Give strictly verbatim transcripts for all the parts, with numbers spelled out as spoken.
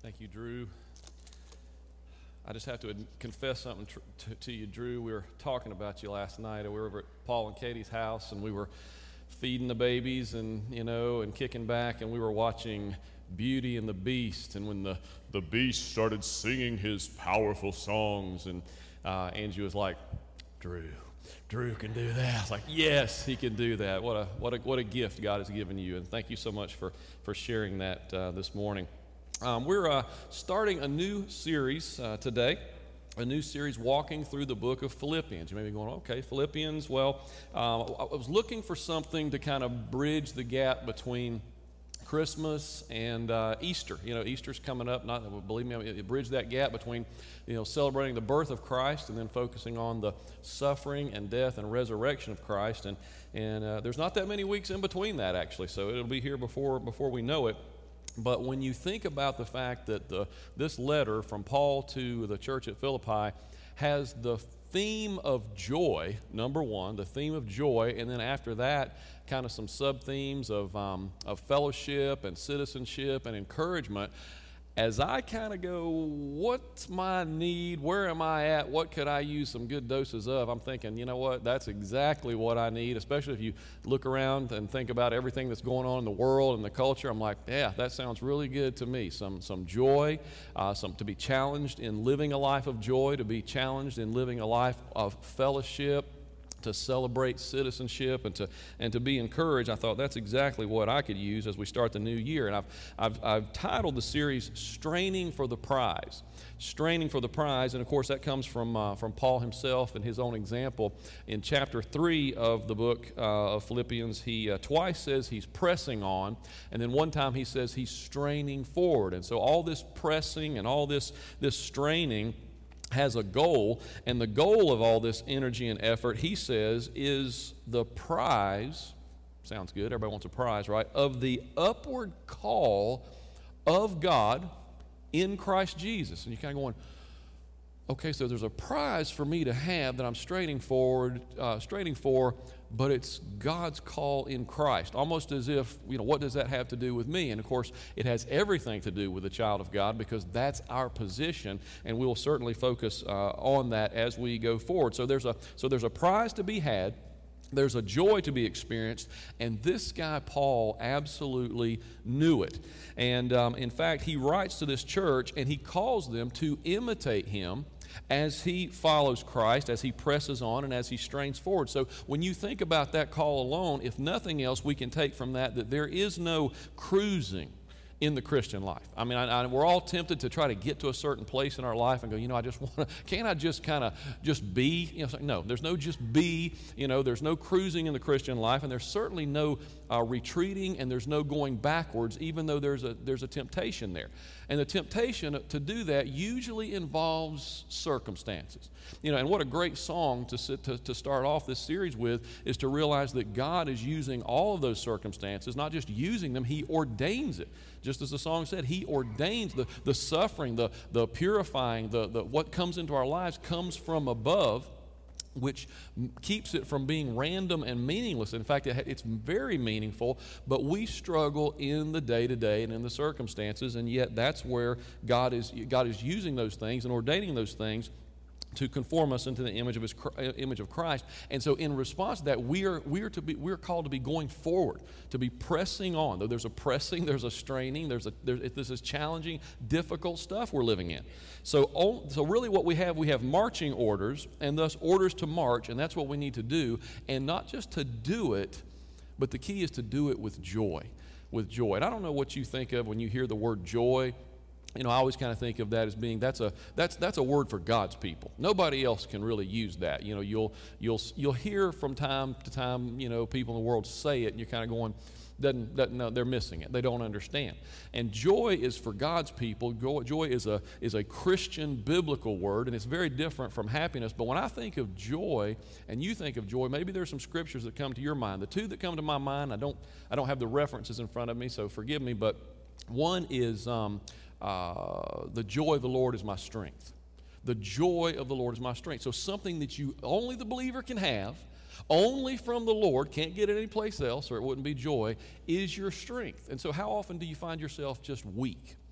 Thank you, Drew. I just have to ad- confess something tr- to, to you, Drew. We were talking about you last night. We were over at Paul and Katie's house, and we were feeding the babies and, you know, and kicking back, and we were watching Beauty and the Beast. And when the, the Beast started singing his powerful songs, and uh, Angie was like, Drew, Drew can do that. I was like, yes, he can do that. What a what a what a gift God has given you, and thank you so much for for sharing that uh, this morning. Um, we're uh, starting a new series uh, today, a new series walking through the book of Philippians. You may be going, okay, Philippians. Well, uh, I was looking for something to kind of bridge the gap between Christmas and uh, Easter. You know, Easter's coming up. Not believe me, it bridge that gap between, you know, celebrating the birth of Christ and then focusing on the suffering and death and resurrection of Christ. And and uh, there's not that many weeks in between that, actually. So it'll be here before before we know it. But when you think about the fact that the, this letter from Paul to the church at Philippi has the theme of joy, number one, the theme of joy, and then after that, kind of some sub-themes of, um, of fellowship and citizenship and encouragement, as I kind of go, what's my need? Where am I at? What could I use some good doses of? I'm thinking, you know what? That's exactly what I need, especially if you look around and think about everything that's going on in the world and the culture. I'm like, yeah, that sounds really good to me. Some some joy, uh, some to be challenged in living a life of joy, to be challenged in living a life of fellowship, to celebrate citizenship and to and to be encouraged. I thought that's exactly what I could use as we start the new year. And I've I've, I've titled the series "Straining for the Prize." Straining for the prize, and of course that comes from uh, from Paul himself and his own example. In chapter three of the book uh, of Philippians, he uh, twice says he's pressing on, and then one time he says he's straining forward. And so all this pressing and all this this straining has a goal, and the goal of all this energy and effort, he says, is the prize, sounds good, everybody wants a prize, right, of the upward call of God in Christ Jesus. And you're kind of going, okay, so there's a prize for me to have that I'm straining forward, uh, straining for, but it's God's call in Christ. Almost as if, you know, what does that have to do with me? And of course, it has everything to do with the child of God, because that's our position, and we'll certainly focus uh, on that as we go forward. So there's a so there's a prize to be had. There's a joy to be experienced, and this guy, Paul, absolutely knew it. And um, in fact, he writes to this church, and he calls them to imitate him as he follows Christ, as he presses on, and as he strains forward. So when you think about that call alone, if nothing else, we can take from that that there is no cruising in the Christian life. I mean, I, I, we're all tempted to try to get to a certain place in our life and go, you know, I just want to, can't I just kind of just be? You know, so, no, there's no just be, you know, there's no cruising in the Christian life, and there's certainly no uh, retreating, and there's no going backwards, even though there's a there's a temptation there. And the temptation to do that usually involves circumstances. You know, and what a great song to, sit, to to start off this series with is to realize that God is using all of those circumstances, not just using them, he ordains it. Just as the song said, he ordains the, the suffering, the, the purifying, the, the what comes into our lives comes from above, which keeps it from being random and meaningless. In fact, it, it's very meaningful, but we struggle in the day-to-day and in the circumstances, and yet that's where God is God is using those things and ordaining those things to conform us into the image of his image of Christ. And so in response to that, we are we are to be we're called to be going forward, to be pressing on. Though there's a pressing, there's a straining, there's a there's, this is challenging, difficult stuff we're living in. So so really what we have, we have marching orders, and thus orders to march, and that's what we need to do, and not just to do it, but the key is to do it with joy, with joy. And I don't know what you think of when you hear the word joy. You know, I always kind of think of that as being that's a that's that's a word for God's people. Nobody else can really use that. You know, you'll you'll you'll hear from time to time, you know, people in the world say it, and you're kind of going, doesn't, doesn't no, they're missing it. They don't understand. And joy is for God's people. Joy, joy is a is a Christian biblical word, and it's very different from happiness. But when I think of joy, and you think of joy, maybe there's some scriptures that come to your mind. The two that come to my mind, I don't I don't have the references in front of me, so forgive me. But one is. Um, Uh, the joy of the Lord is my strength. The joy of the Lord is my strength. So something that you only the believer can have, only from the Lord, can't get it anyplace else or it wouldn't be joy, is your strength. And so how often do you find yourself just weak?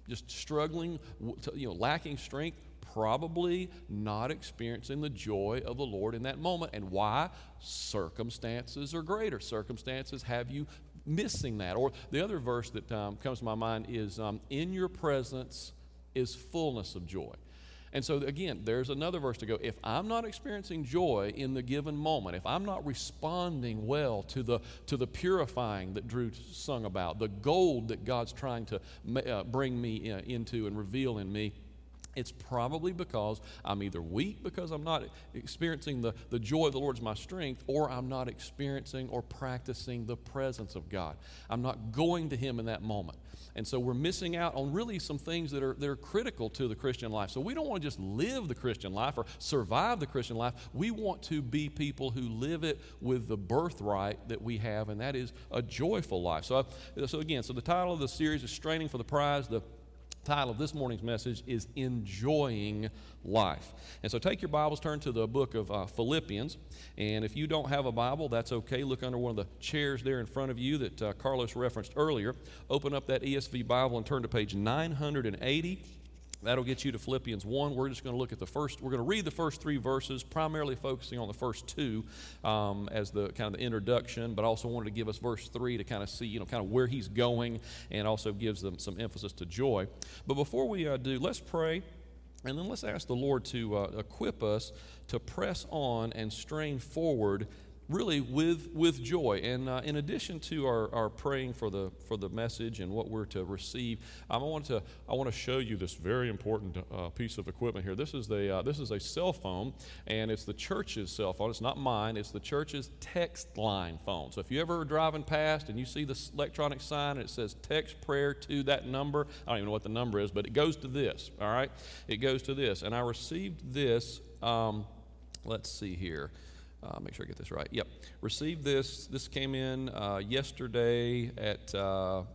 just struggling, you know, lacking strength, probably not experiencing the joy of the Lord in that moment. And why? Circumstances are greater. Circumstances have you missing that. Or the other verse that um, comes to my mind is, um, in your presence is fullness of joy. And so again, there's another verse to go. If I'm not experiencing joy in the given moment, if I'm not responding well to the to the purifying that Drew sung about, the gold that God's trying to uh, bring me uh, into and reveal in me, it's probably because I'm either weak because I'm not experiencing the, the joy of the Lord as my strength, or I'm not experiencing or practicing the presence of God. I'm not going to Him in that moment. And so we're missing out on really some things that are, that are critical to the Christian life. So we don't want to just live the Christian life or survive the Christian life. We want to be people who live it with the birthright that we have, and that is a joyful life. So, I, so again, so the title of the series is Straining for the Prize. The title of this morning's message is Enjoying Life. And so take your Bibles, turn to the book of uh, Philippians. And if you don't have a Bible, that's okay. Look under one of the chairs there in front of you that uh, Carlos referenced earlier. Open up that E S V Bible and turn to page nine hundred eighty. That'll get you to Philippians one. We're just going to look at the first, we're going to read the first three verses, primarily focusing on the first two um, as the kind of the introduction, but also wanted to give us verse three to kind of see, you know, kind of where he's going, and also gives them some emphasis to joy. But before we uh, do, let's pray, and then let's ask the Lord to uh, equip us to press on and strain forward really with with joy. And uh, in addition to our, our praying for the for the message and what we're to receive, I want to I want to show you this very important uh, piece of equipment here. This is the uh, this is a cell phone, and it's the church's cell phone. It's not mine. It's the church's text line phone. So if you ever are driving past and you see this electronic sign and it says text prayer to that number, I don't even know what the number is, but it goes to this. All right, it goes to this. And I received this. Um, let's see here. Uh, make sure I get this right. Yep. Received this. This came in uh, yesterday at uh,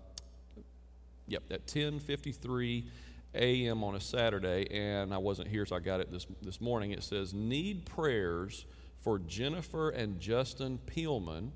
yep at ten fifty-three a.m. on a Saturday, and I wasn't here, so I got it this this morning. It says, "Need prayers for Jennifer and Justin Peelman.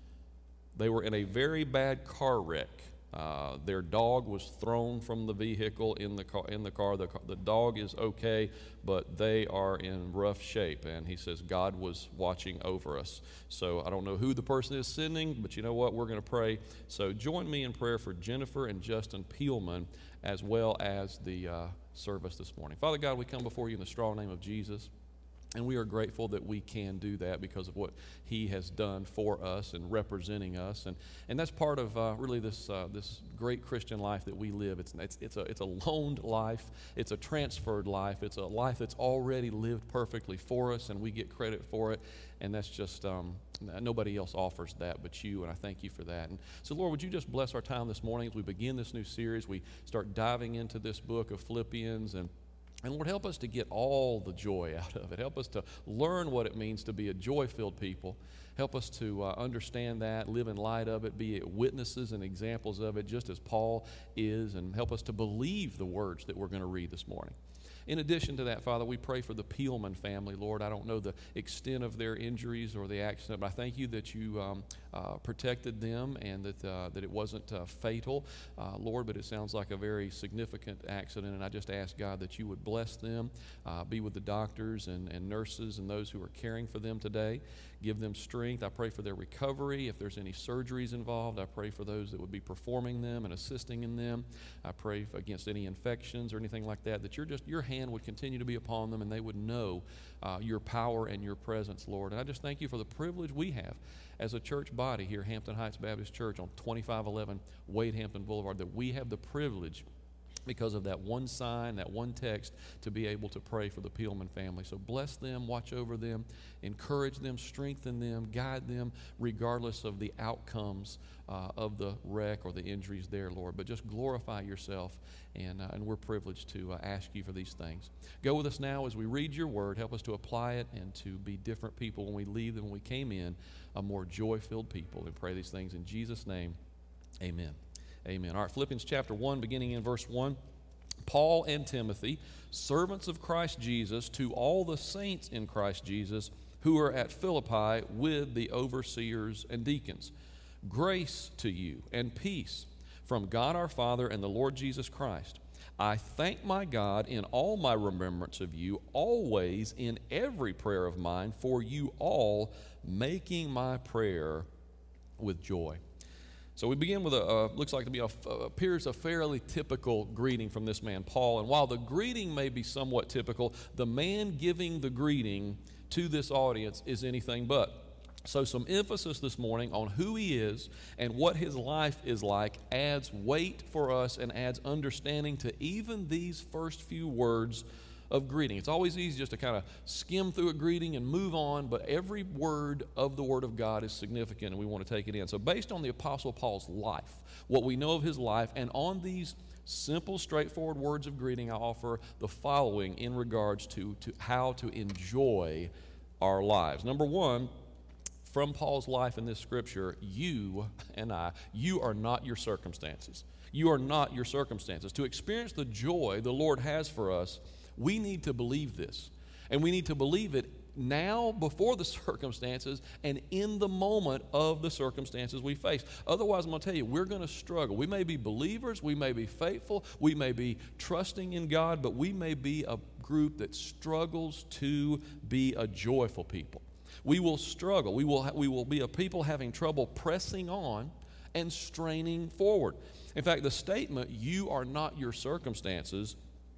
They were in a very bad car wreck. Uh, their dog was thrown from the vehicle in the car. In the car, the, the dog is okay, but they are in rough shape." And he says God was watching over us. So I don't know who the person is sending, but you know what? We're going to pray. So join me in prayer for Jennifer and Justin Peelman, as well as the uh, service this morning. Father God, we come before you in the strong name of Jesus. And we are grateful that we can do that because of what he has done for us and representing us. And, and that's part of uh, really this uh, this great Christian life that we live. It's, it's, it's, a, it's a loaned life. It's a transferred life. It's a life that's already lived perfectly for us, and we get credit for it. And that's just, um, nobody else offers that but you, and I thank you for that. And so, Lord, would you just bless our time this morning as we begin this new series. We start diving into this book of Philippians, and And Lord, help us to get all the joy out of it. Help us to learn what it means to be a joy-filled people. Help us to uh, understand that, live in light of it, be witnesses and examples of it, just as Paul is, and help us to believe the words that we're going to read this morning. In addition to that, Father, we pray for the Peelman family. Lord, I don't know the extent of their injuries or the accident, but I thank you that you um, uh, protected them and that uh, that it wasn't uh, fatal, uh, Lord, but it sounds like a very significant accident, and I just ask, God, that you would bless them, uh, be with the doctors and, and nurses and those who are caring for them today. Give them strength. I pray for their recovery. If there's any surgeries involved, I pray for those that would be performing them and assisting in them. I pray against any infections or anything like that, that you're just, your hand would continue to be upon them and they would know uh, your power and your presence, Lord. And I just thank you for the privilege we have as a church body here, Hampton Heights Baptist Church on twenty-five eleven Wade Hampton Boulevard, that we have the privilege, because of that one sign, that one text, to be able to pray for the Peelman family. So bless them, watch over them, encourage them, strengthen them, guide them, regardless of the outcomes uh, of the wreck or the injuries there, Lord. But just glorify yourself, and, uh, and we're privileged to uh, ask you for these things. Go with us now as we read your word. Help us to apply it and to be different people when we leave than when we came in, a more joy-filled people. And pray these things in Jesus' name. Amen. Amen. All right, Philippians chapter one, beginning in verse one. Paul and Timothy, servants of Christ Jesus, to all the saints in Christ Jesus who are at Philippi with the overseers and deacons. Grace to you and peace from God our Father and the Lord Jesus Christ. I thank my God in all my remembrance of you, always in every prayer of mine, for you all, making my prayer with joy. So we begin with a, uh, looks like to be a, uh, appears a fairly typical greeting from this man, Paul. And while the greeting may be somewhat typical, the man giving the greeting to this audience is anything but. So some emphasis this morning on who he is and what his life is like adds weight for us and adds understanding to even these first few words of greeting. It's always easy just to kind of skim through a greeting and move on, but every word of the Word of God is significant and we want to take it in. So based on the Apostle Paul's life, what we know of his life, and on these simple, straightforward words of greeting, I offer the following in regards to, to how to enjoy our lives. Number one, from Paul's life in this scripture, you and I, you are not your circumstances. You are not your circumstances. To experience the joy the Lord has for us, we need to believe this. And we need to believe it now before the circumstances and in the moment of the circumstances we face. Otherwise, I'm going to tell you, we're going to struggle. We may be believers, we may be faithful, we may be trusting in God, but we may be a group that struggles to be a joyful people. We will struggle. We will, ha- we will be a people having trouble pressing on and straining forward. In fact, the statement, you are not your circumstances,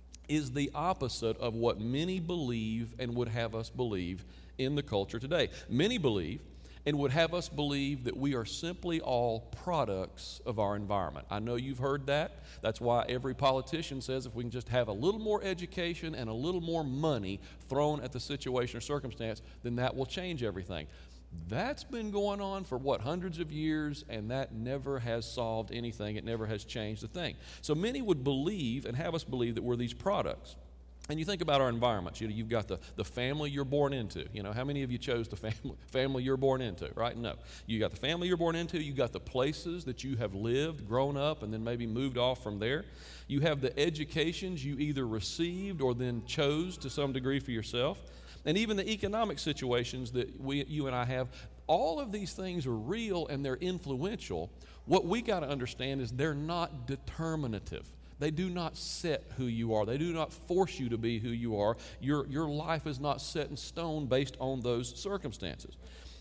is the opposite of what many believe and would have us believe in the culture today. Many believe and would have us believe that we are simply all products of our environment. I know you've heard that. That's why every politician says if we can just have a little more education and a little more money thrown at the situation or circumstance, then that will change everything. That's been going on for, what, hundreds of years, and that never has solved anything. It never has changed a thing. So many would believe and have us believe that we're these products. And you think about our environments. You know, you've got the, the family you're born into. You know, how many of you chose the family, family you're born into, right? No. You got the family you're born into. You got the places that you have lived, grown up, and then maybe moved off from there. You have the educations you either received or then chose to some degree for yourself. And even the economic situations that we, you and I have, all of these things are real and they're influential. What we got to understand is they're not determinative. They do not set who you are. They do not force you to be who you are. Your, your life is not set in stone based on those circumstances.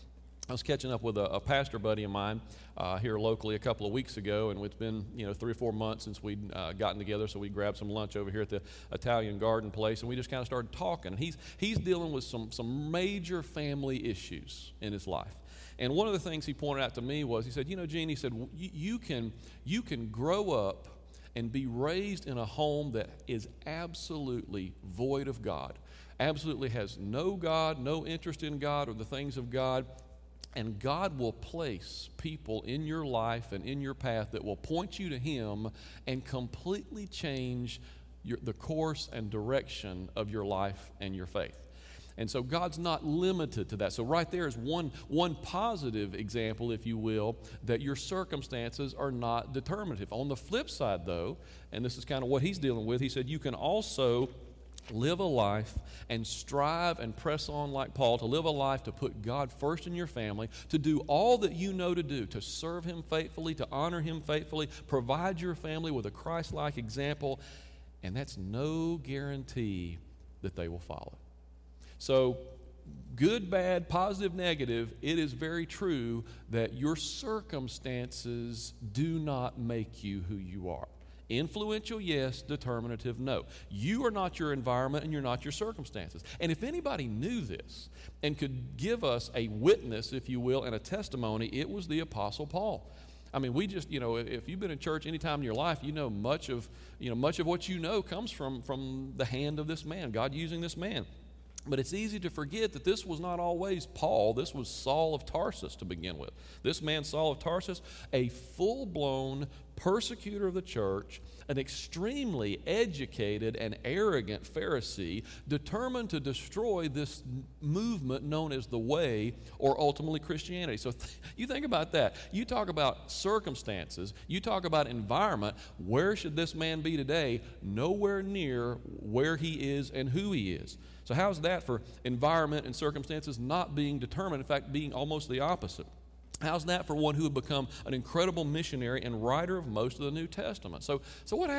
I was catching up with a, a pastor buddy of mine uh, here locally a couple of weeks ago, and it's been, you know, three or four months since we'd uh, gotten together, so we grabbed some lunch over here at the Italian Garden place, and we just kind of started talking. He's he's dealing with some some major family issues in his life. And one of the things he pointed out to me was, he said, you know, Gene, he said, you can you can grow up and be raised in a home that is absolutely void of God, absolutely has no God, no interest in God or the things of God. And God will place people in your life and in your path that will point you to Him and completely change your, the course and direction of your life and your faith. And so God's not limited to that. So right there is one, one positive example, if you will, that your circumstances are not determinative. On the flip side, though, and this is kind of what he's dealing with, he said you can also live a life and strive and press on like Paul, to live a life to put God first in your family, to do all that you know to do, to serve Him faithfully, to honor Him faithfully, provide your family with a Christ-like example, and that's no guarantee that they will follow. So, good, bad, positive, negative, it is very true that your circumstances do not make you who you are. Influential, yes. Determinative, no. You are not your environment and you're not your circumstances. And if anybody knew this and could give us a witness, if you will, and a testimony, it was the Apostle Paul. I mean, we just, you know, if you've been in church any time in your life, you know much of, you know, much of what you know comes from, from the hand of this man, God using this man. But it's easy to forget that this was not always Paul. This was Saul of Tarsus to begin with. This man, Saul of Tarsus, a full-blown persecutor of the church, an extremely educated and arrogant Pharisee, determined to destroy this movement known as the Way, or ultimately Christianity. So th- you think about that. You talk about circumstances. You talk about environment. Where should this man be today? Nowhere near where he is and who he is. So how's that for environment and circumstances not being determined, in fact, being almost the opposite? How's that for one who had become an incredible missionary and writer of most of the New Testament? So, so what happened?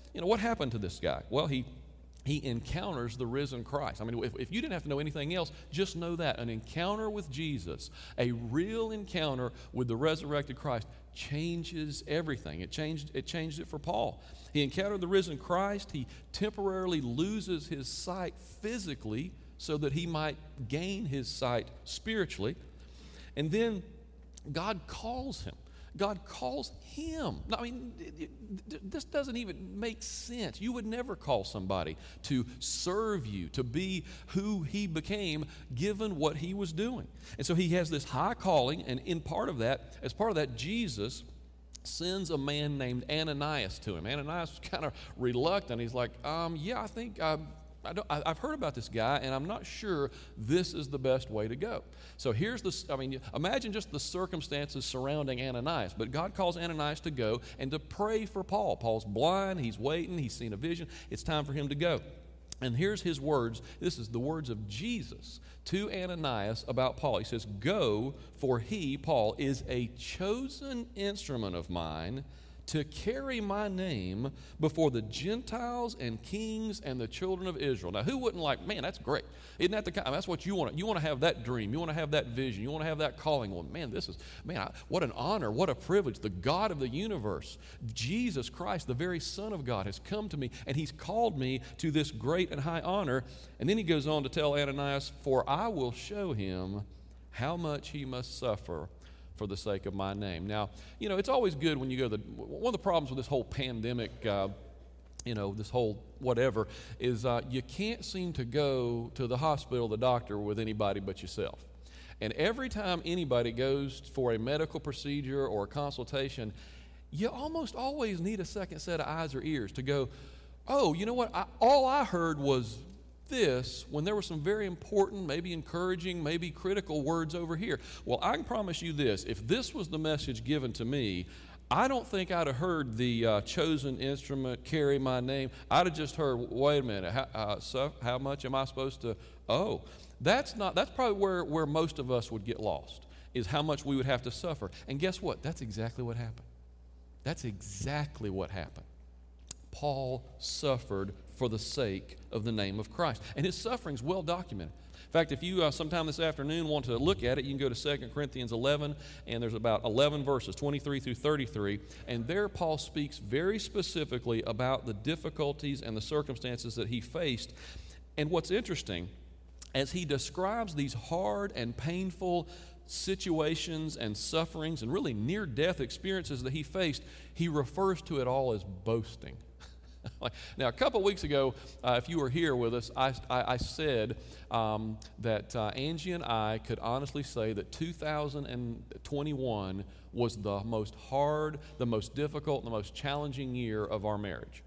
you know, what happened to this guy? Well, he he encounters the risen Christ. I mean, if, if you didn't have to know anything else, just know that. An encounter with Jesus, a real encounter with the resurrected Christ, changes everything. It changed, it changed it for Paul. He encountered the risen Christ. He temporarily loses his sight physically so that he might gain his sight spiritually. And then God calls him. God calls him. I mean, it, it, this doesn't even make sense. You would never call somebody to serve you, to be who he became, given what he was doing. And so he has this high calling, and in part of that, as part of that, Jesus sends a man named Ananias to him. Ananias was kind of reluctant. He's like, um, yeah, I think uh, I don't, I, I've heard about this guy, and I'm not sure this is the best way to go. So here's the, I mean, imagine just the circumstances surrounding Ananias. But God calls Ananias to go and to pray for Paul. Paul's blind. He's waiting. He's seen a vision. It's time for him to go. And here's his words. This is the words of Jesus to Ananias about Paul. He says, "Go, for he," Paul, "is a chosen instrument of mine to carry my name before the Gentiles and kings and the children of Israel." Now, who wouldn't like, man, that's great. Isn't that the kind, that's what you want? You want to have that dream. You want to have that vision. You want to have that calling. Well, man, this is, man, I, what an honor, what a privilege. The God of the universe, Jesus Christ, the very Son of God, has come to me, and he's called me to this great and high honor. And then he goes on to tell Ananias, "For I will show him how much he must suffer for the sake of my name." Now, you know, it's always good when you go to the, one of the problems with this whole pandemic, uh, you know, this whole whatever, is uh, you can't seem to go to the hospital, the doctor, with anybody but yourself. And every time anybody goes for a medical procedure or a consultation, you almost always need a second set of eyes or ears to go, oh, you know what, I, all I heard was this, when there were some very important, maybe encouraging, maybe critical words over here. Well, I can promise you this, if this was the message given to me, I don't think I'd have heard the uh, chosen instrument carry my name. I'd have just heard, wait a minute, how, uh, so how much am I supposed to, oh, that's not, that's probably where, where most of us would get lost, is how much we would have to suffer. And guess what? That's exactly what happened. That's exactly what happened. Paul suffered for the sake of the name of Christ. And his suffering's well documented. In fact, if you uh, sometime this afternoon want to look at it, you can go to Second Corinthians eleven, and there's about eleven verses, twenty-three through thirty-three, and there Paul speaks very specifically about the difficulties and the circumstances that he faced. And what's interesting, as he describes these hard and painful situations and sufferings and really near-death experiences that he faced, he refers to it all as boasting. Now, a couple weeks ago, uh, if you were here with us, I, I, I said um, that uh, Angie and I could honestly say that two thousand twenty-one was the most hard, the most difficult, and the most challenging year of our marriage.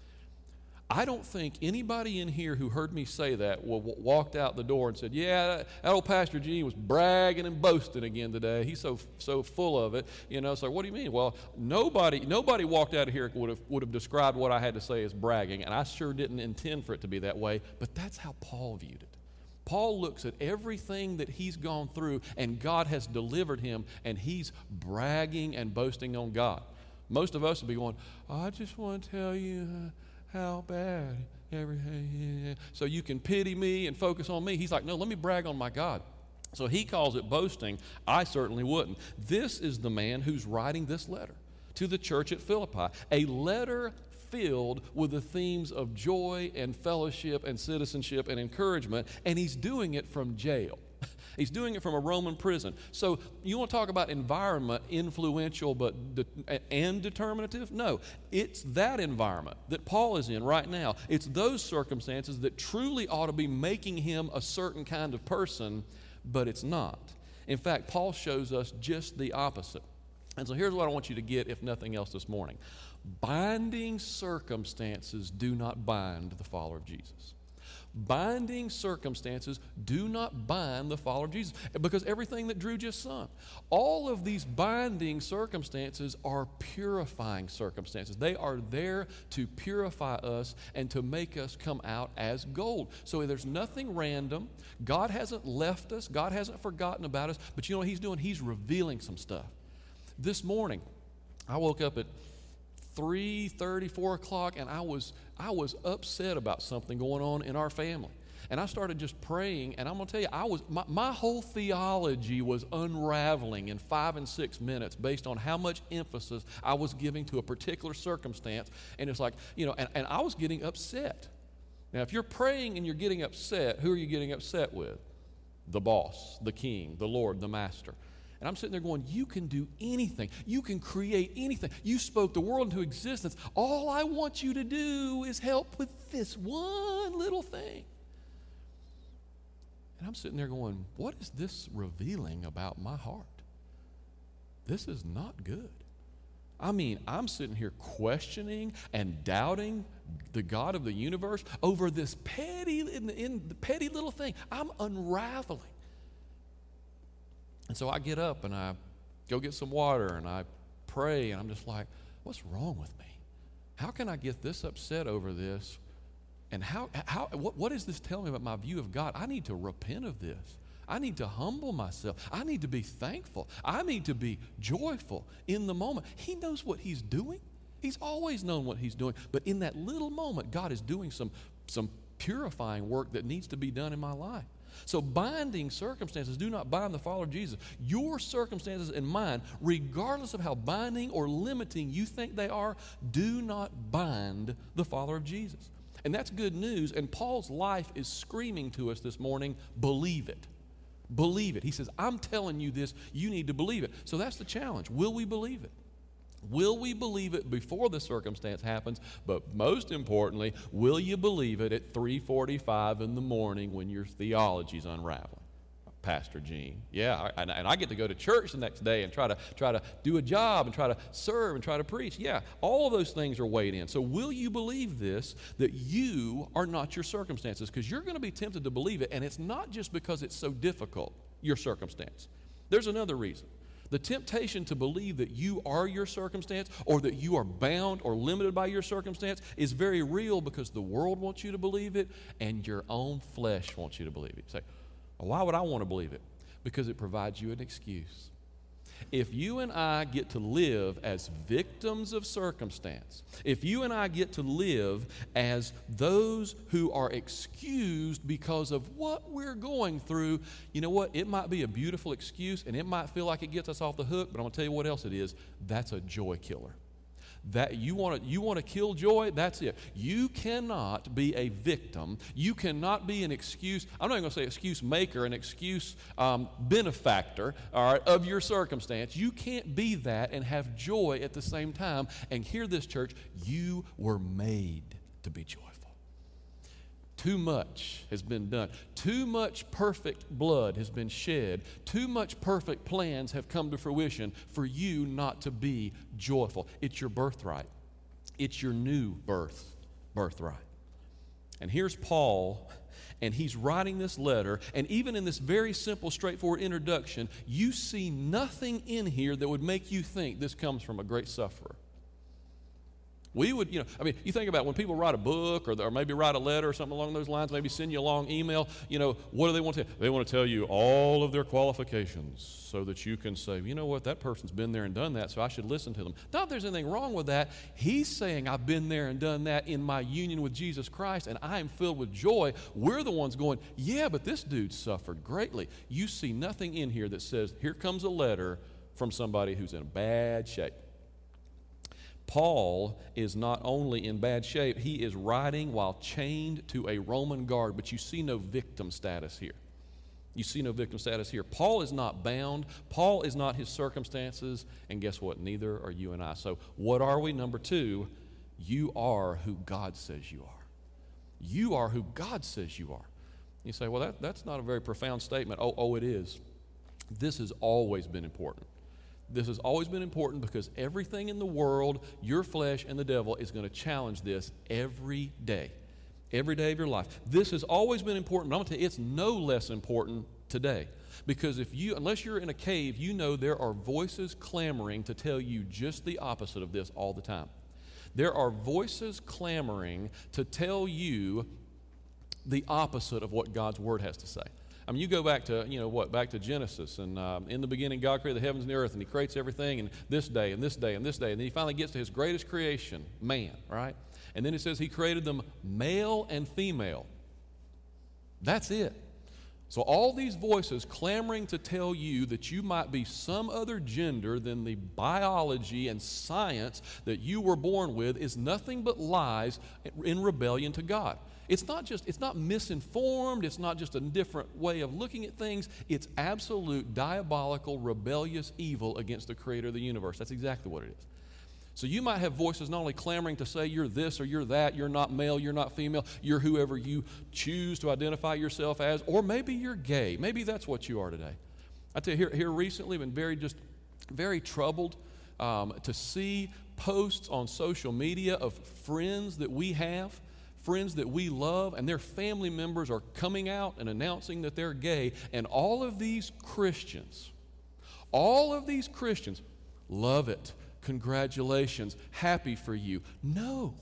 I don't think anybody in here who heard me say that w- walked out the door and said, yeah, that, that old Pastor Gene was bragging and boasting again today. He's so so full of it. You know, so what do you mean? Well, nobody nobody walked out of here would have would have described what I had to say as bragging, and I sure didn't intend for it to be that way, but that's how Paul viewed it. Paul looks at everything that he's gone through, and God has delivered him, and he's bragging and boasting on God. Most of us would be going, oh, I just want to tell you uh, how bad everything, so you can pity me and focus on me. He's like, no, let me brag on my God. So he calls it boasting. I certainly wouldn't. This is the man who's writing this letter to the church at Philippi, a letter filled with the themes of joy and fellowship and citizenship and encouragement, and he's doing it from jail. He's doing it from a Roman prison. So you want to talk about environment, influential but de- and determinative? No, it's that environment that Paul is in right now. It's those circumstances that truly ought to be making him a certain kind of person, but it's not. In fact, Paul shows us just the opposite. And so here's what I want you to get, if nothing else, this morning. Binding circumstances do not bind the follower of Jesus. Binding circumstances do not bind the follower of Jesus, because everything that Drew just sung, all of these binding circumstances are purifying circumstances. They are there to purify us and to make us come out as gold. So there's nothing random. God hasn't left us. God hasn't forgotten about us. But you know what he's doing? He's revealing some stuff. This morning, I woke up at three thirty, four o'clock, and I was, I was upset about something going on in our family. And I started just praying, and I'm going to tell you, I was my, my whole theology was unraveling in five and six minutes based on how much emphasis I was giving to a particular circumstance. And it's like, you know, and, and I was getting upset. Now, if you're praying and you're getting upset, who are you getting upset with? The boss, the king, the Lord, the master. And I'm sitting there going, you can do anything. You can create anything. You spoke the world into existence. All I want you to do is help with this one little thing. And I'm sitting there going, what is this revealing about my heart? This is not good. I mean, I'm sitting here questioning and doubting the God of the universe over this petty, in the, in the petty little thing. I'm unraveling. And so I get up and I go get some water and I pray, and I'm just like, what's wrong with me? How can I get this upset over this? And how, how, what, what is this telling me about my view of God? I need to repent of this. I need to humble myself. I need to be thankful. I need to be joyful in the moment. He knows what he's doing. He's always known what he's doing. But in that little moment, God is doing some, some purifying work that needs to be done in my life. So binding circumstances do not bind the follower of Jesus. Your circumstances and mine, regardless of how binding or limiting you think they are, do not bind the follower of Jesus. And that's good news. And Paul's life is screaming to us this morning, believe it. Believe it. He says, I'm telling you this, you need to believe it. So that's the challenge. Will we believe it? Will we believe it before the circumstance happens? But most importantly, will you believe it at three forty-five in the morning when your theology's unraveling? Pastor Gene. Yeah, I, and, and I get to go to church the next day and try to try to do a job and try to serve and try to preach. Yeah, all of those things are weighed in. So will you believe this, that you are not your circumstances? Because you're going to be tempted to believe it, and it's not just because it's so difficult, your circumstance. There's another reason. The temptation to believe that you are your circumstance or that you are bound or limited by your circumstance is very real because the world wants you to believe it and your own flesh wants you to believe it. You say, well, why would I want to believe it? Because it provides you an excuse. If you and I get to live as victims of circumstance, if you and I get to live as those who are excused because of what we're going through, you know what? It might be a beautiful excuse and it might feel like it gets us off the hook, but I'm going to tell you what else it is. That's a joy killer. That you want to you want to kill joy, that's it. You cannot be a victim. You cannot be an excuse. I'm not even going to say excuse maker, an excuse um, benefactor, all right, of your circumstance. You can't be that and have joy at the same time. And hear this, church, you were made to be joyful. Too much has been done. Too much perfect blood has been shed. Too much perfect plans have come to fruition for you not to be joyful. It's your birthright. It's your new birth, birthright. And here's Paul, and he's writing this letter, and even in this very simple, straightforward introduction, you see nothing in here that would make you think this comes from a great sufferer. We would, you know, I mean, you think about when people write a book or, or maybe write a letter or something along those lines, maybe send you a long email, you know, what do they want to tell you? They want to tell you all of their qualifications so that you can say, you know what, that person's been there and done that, so I should listen to them. Not that there's anything wrong with that. He's saying I've been there and done that in my union with Jesus Christ, and I am filled with joy. We're the ones going, yeah, but this dude suffered greatly. You see nothing in here that says, here comes a letter from somebody who's in bad shape. Paul is not only in bad shape, he is riding while chained to a Roman guard, but you see no victim status here. You see no victim status here. Paul is not bound. Paul is not his circumstances, and guess what? Neither are you and I. So what are we? Number two, you are who God says you are. You are who God says you are. You say, well, that, that's not a very profound statement. Oh, oh, it is. This has always been important. This has always been important because everything in the world, your flesh and the devil, is going to challenge this every day, every day of your life. This has always been important, but I'm going to tell you, it's no less important today. Because if you, unless you're in a cave, you know there are voices clamoring to tell you just the opposite of this all the time. There are voices clamoring to tell you the opposite of what God's Word has to say. I mean, you go back to, you know, what, back to Genesis, and um, in the beginning God created the heavens and the earth, and he creates everything, and this day, and this day, and this day, and then he finally gets to his greatest creation, man, right? And then it says he created them male and female. That's it. So all these voices clamoring to tell you that you might be some other gender than the biology and science that you were born with is nothing but lies in rebellion to God. It's not just, it's not misinformed, it's not just a different way of looking at things, it's absolute diabolical, rebellious evil against the creator of the universe. That's exactly what it is. So you might have voices not only clamoring to say you're this or you're that, you're not male, you're not female, you're whoever you choose to identify yourself as, or maybe you're gay. Maybe that's what you are today. I tell you, here, here recently, I've been very just very troubled um, to see posts on social media of friends that we have, friends that we love, and their family members are coming out and announcing that they're gay, and all of these Christians, all of these Christians love it. Congratulations, happy for you. No,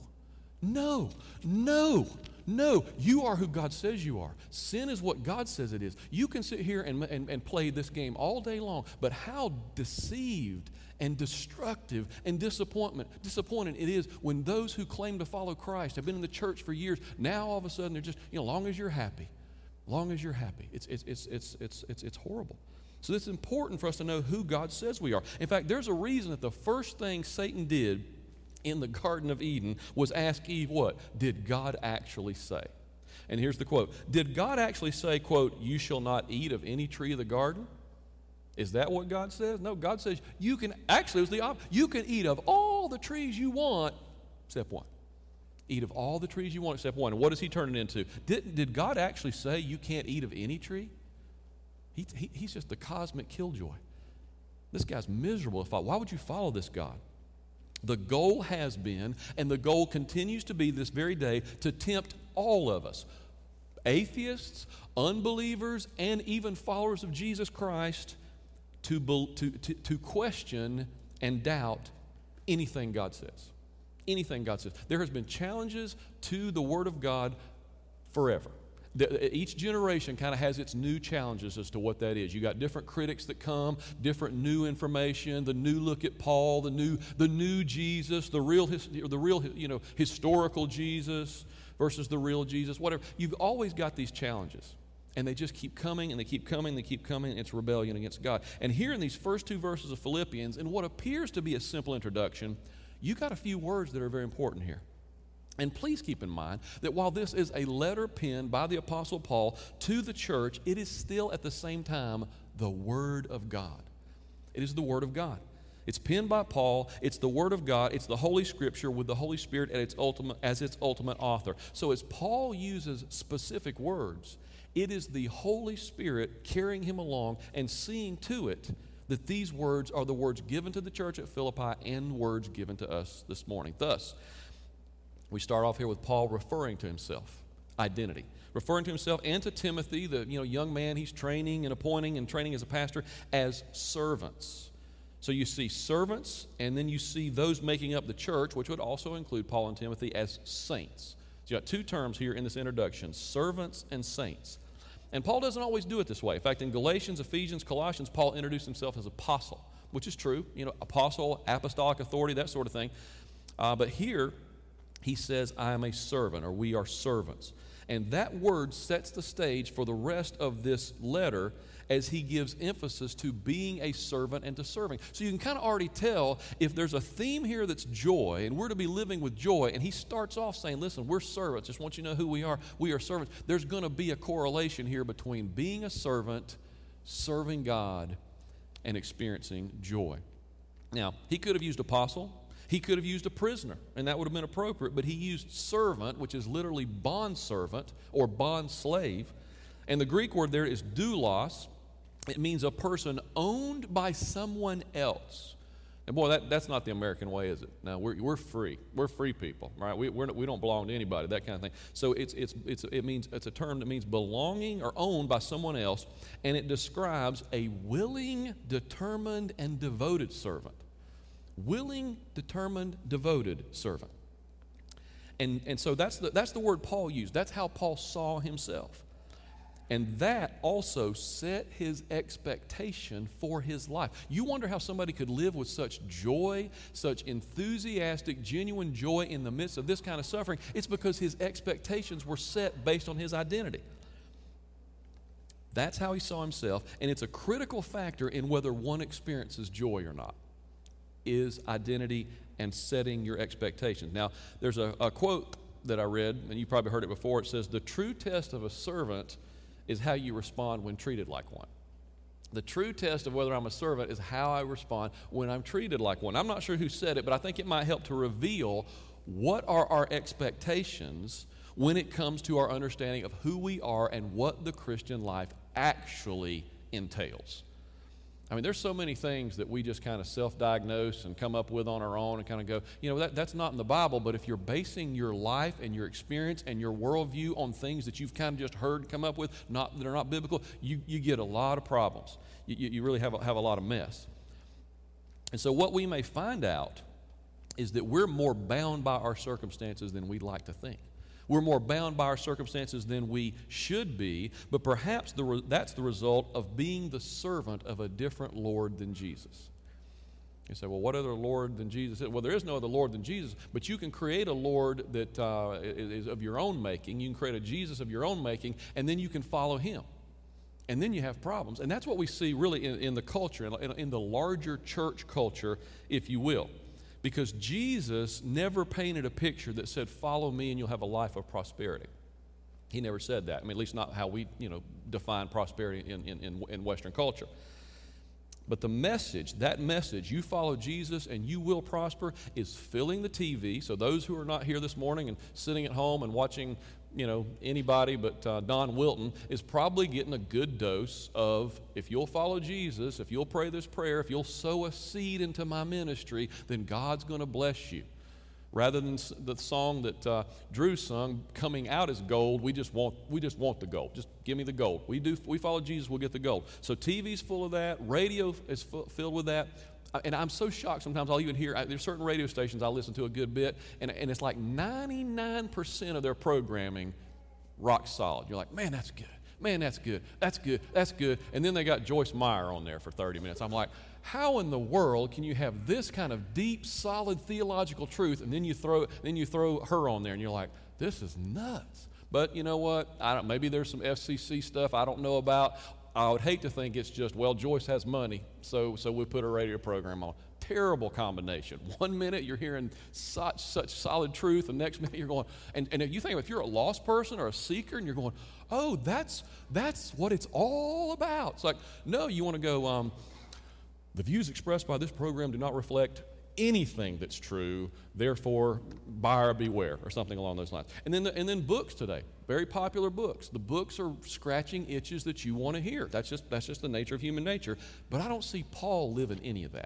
no, no, no. You are who God says you are. Sin is what God says it is. You can sit here and, and, and play this game all day long, but how deceived and destructive and disappointment, disappointing it is when those who claim to follow Christ have been in the church for years, now all of a sudden they're just, you know, long as you're happy, long as you're happy. It's, it's, it's, it's, it's, it's, it's horrible. So it's important for us to know who God says we are. In fact, there's a reason that the first thing Satan did in the Garden of Eden was ask Eve what? Did God actually say? And here's the quote. Did God actually say, quote, you shall not eat of any tree of the garden? Is that what God says? No, God says you can, actually it was the opposite. You can eat of all the trees you want except one. Eat of all the trees you want except one. And what does he turn it into? Did, did God actually say you can't eat of any tree? He, he, he's just the cosmic killjoy. This guy's miserable. Why would you follow this God? The goal has been, and the goal continues to be this very day, to tempt all of us, atheists, unbelievers, and even followers of Jesus Christ, to, to, to, to question and doubt anything God says. Anything God says. There has been challenges to the Word of God forever. The, each generation kind of has its new challenges as to what that is. You got different critics that come, different new information, the new look at Paul, the new the new Jesus, the real the real you know historical Jesus versus the real Jesus, whatever. You've always got these challenges, and they just keep coming and they keep coming, they keep coming. It's rebellion against God. And here in these first two verses of Philippians, in what appears to be a simple introduction, you got a few words that are very important here. And please keep in mind that while this is a letter penned by the Apostle Paul to the church, it is still at the same time the Word of God. It is the Word of God. It's penned by Paul. It's the Word of God. It's the Holy Scripture with the Holy Spirit at its ultimate, as its ultimate author. So as Paul uses specific words, it is the Holy Spirit carrying him along and seeing to it that these words are the words given to the church at Philippi and words given to us this morning. Thus, we start off here with Paul referring to himself, identity. Referring to himself and to Timothy, the you know, young man he's training and appointing and training as a pastor, as servants. So you see servants, and then you see those making up the church, which would also include Paul and Timothy, as saints. So you got two terms here in this introduction, servants and saints. And Paul doesn't always do it this way. In fact, in Galatians, Ephesians, Colossians, Paul introduced himself as apostle, which is true. You know, apostle, apostolic authority, that sort of thing. Uh, but here, he says, I am a servant, or we are servants. And that word sets the stage for the rest of this letter as he gives emphasis to being a servant and to serving. So you can kind of already tell if there's a theme here that's joy, and we're to be living with joy, and he starts off saying, listen, we're servants. Just want you to know who we are. We are servants. There's going to be a correlation here between being a servant, serving God, and experiencing joy. Now, he could have used apostle. He could have used a prisoner, and that would have been appropriate, but he used servant, which is literally bondservant or bond slave. And the Greek word there is doulos. It means a person owned by someone else. And boy, that, that's not the American way, is it? No, we're, we're free. We're free people, right? We, we're, we don't belong to anybody, that kind of thing. So it's, it's, it's, it means, it's a term that means belonging or owned by someone else, and it describes a willing, determined, and devoted servant. Willing, determined, devoted servant. And, and so that's the, that's the word Paul used. That's how Paul saw himself. And that also set his expectation for his life. You wonder how somebody could live with such joy, such enthusiastic, genuine joy in the midst of this kind of suffering. It's because his expectations were set based on his identity. That's how he saw himself, and it's a critical factor in whether one experiences joy or not, is identity and setting your expectations. Now, there's a, a quote that I read, and you probably heard it before. It says, "The true test of a servant is how you respond when treated like one." The true test of whether I'm a servant is how I respond when I'm treated like one. I'm not sure who said it, but I think it might help to reveal what are our expectations when it comes to our understanding of who we are and what the Christian life actually entails. I mean, there's so many things that we just kind of self-diagnose and come up with on our own and kind of go, you know, that, that's not in the Bible, but if you're basing your life and your experience and your worldview on things that you've kind of just heard come up with, not that are not biblical, you, you get a lot of problems. You, you really have a, have a lot of mess. And so what we may find out is that we're more bound by our circumstances than we'd like to think. We're more bound by our circumstances than we should be, but perhaps the re- that's the result of being the servant of a different Lord than Jesus. You say, well, what other Lord than Jesus is? Well, there is no other Lord than Jesus, but you can create a Lord that uh, is of your own making. You can create a Jesus of your own making, and then you can follow him. And then you have problems. And that's what we see really in, in the culture, in, in the larger church culture, if you will. Because Jesus never painted a picture that said, follow me and you'll have a life of prosperity. He never said that. I mean, at least not how we, you know, define prosperity in, in, in, in Western culture. But the message, that message, you follow Jesus and you will prosper, is filling the T V. So those who are not here this morning and sitting at home and watching, you know, anybody but uh, Don Wilton is probably getting a good dose of, if you'll follow Jesus, if you'll pray this prayer, if you'll sow a seed into my ministry, then God's going to bless you. Rather than the song that uh, Drew sung, "Coming Out as Gold," we just want we just want the gold. Just give me the gold. We do. We follow Jesus, we'll get the gold. So T V's full of that. Radio is f- filled with that. And I'm so shocked sometimes I'll even hear, there's certain radio stations I listen to a good bit, and, and it's like ninety-nine percent of their programming rock solid. You're like, man, that's good. Man, that's good. That's good. That's good. And then they got Joyce Meyer on there for thirty minutes. I'm like, how in the world can you have this kind of deep, solid theological truth, and then you throw then you throw her on there, and you're like, this is nuts. But you know what? I don't. Maybe there's some F C C stuff I don't know about. I would hate to think it's just, well, Joyce has money, so so we put a radio program on. Terrible combination. One minute you're hearing such such solid truth, and next minute you're going, and, and if you think if you're a lost person or a seeker, and you're going, oh, that's that's what it's all about. It's like, no, you want to go, um, the views expressed by this program do not reflect anything that's true, therefore buyer beware, or something along those lines. And then the, and then books today, very popular books. The books are scratching itches that you want to hear. That's just that's just the nature of human nature. But I don't see Paul living any of that.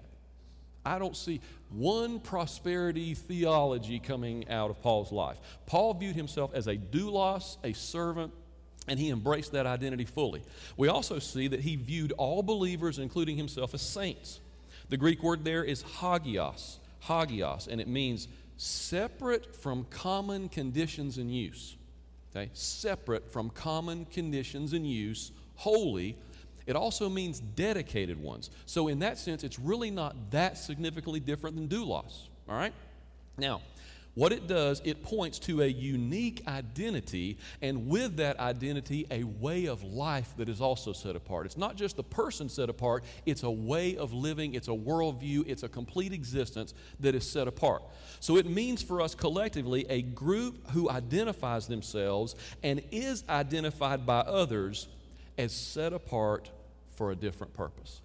I don't see one prosperity theology coming out of Paul's life. Paul viewed himself as a doulos, a servant, and he embraced that identity fully. We also see that he viewed all believers, including himself, as saints. The Greek word there is hagios, hagios, and it means separate from common conditions in use. Okay? Separate from common conditions in use, holy. It also means dedicated ones. So in that sense, it's really not that significantly different than doulos, all right? Now, what it does, it points to a unique identity, and with that identity, a way of life that is also set apart. It's not just the person set apart, it's a way of living, it's a worldview, it's a complete existence that is set apart. So it means for us collectively a group who identifies themselves and is identified by others as set apart for a different purpose.